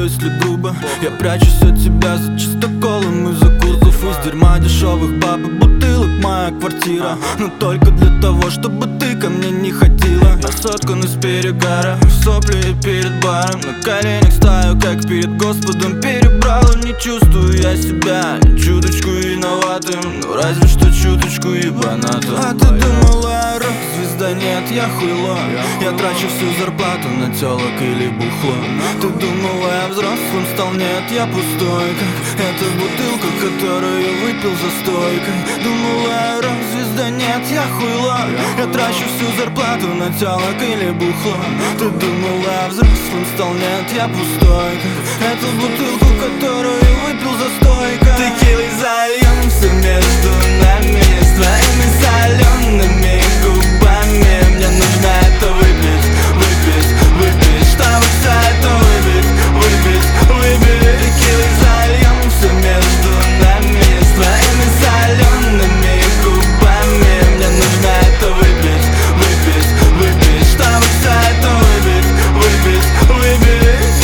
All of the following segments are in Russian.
если грубо. Я прячусь от тебя за чистоколом и за курсов. Из дерьма дешевых баб и бутылок моя квартира. Но только для того, чтобы ты ко мне не ходила. Я соткан из перегара, сопли перед баром. На коленях стою, как перед Господом перебрал. И не чувствую я себя ни чуточку виноватым, ну разве что чуточку ебанатым. А ты думала, я рок-звезда? Нет, я хуйло. Я трачу всю зарплату на тёлок или бухло. Ты думала, я взрослым стал? Нет, я пустой, как эта бутылка, которую выпил за стойкой. Думала, я рок-звезда? Нет, я хуйло. Я трачу всю зарплату на тёлок или бухло. Ты думала, я взрослым стал? Нет, я пустой, как эту бутылку, которую выпил за стойкой. Текилой зальёмся между нами с твоими солеными губами. Мне нужно это выпить, выпить, выпить, чтобы все это выпить, выпить, выпить. Текилой зальёмся между нами с твоими солеными губами. Мне нужно это выпить, выпить, выпить, чтобы все это выпить, выпить, выпить.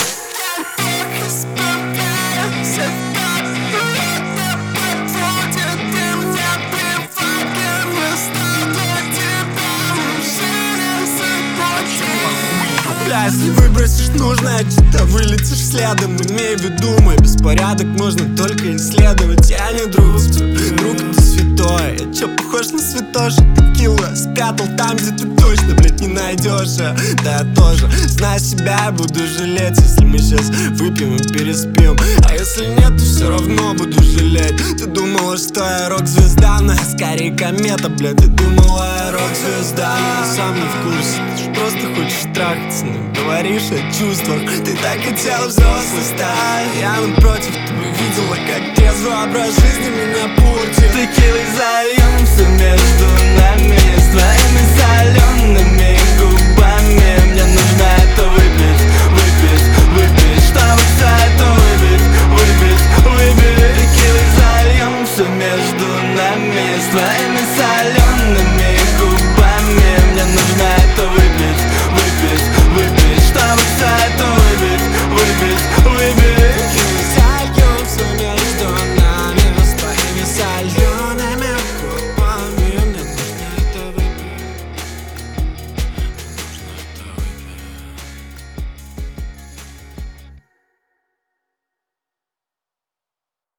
Если выбросишь нужное, что-то вылетишь следом. Имей в виду, мой беспорядок можно только исследовать. Я не друг, друг это святое. Я чё, похож на святоша? Текила спрятал там, где ты точно, блядь, не найдешь. Да я тоже, зная себя, я буду жалеть, если мы сейчас выпьем и переспим. А если нет, то все равно буду жалеть. Ты думала, что я рок-звезда, но я скорее комета, блядь. Ты думала, я рок-звезда, я сам не в курсе. Ты ж просто хочешь трахаться, но говоришь о чувствах. Ты так хотела взрослой стать. Я напротив, ты бы видела, как трезво образ жизни меня портит. Текилой залил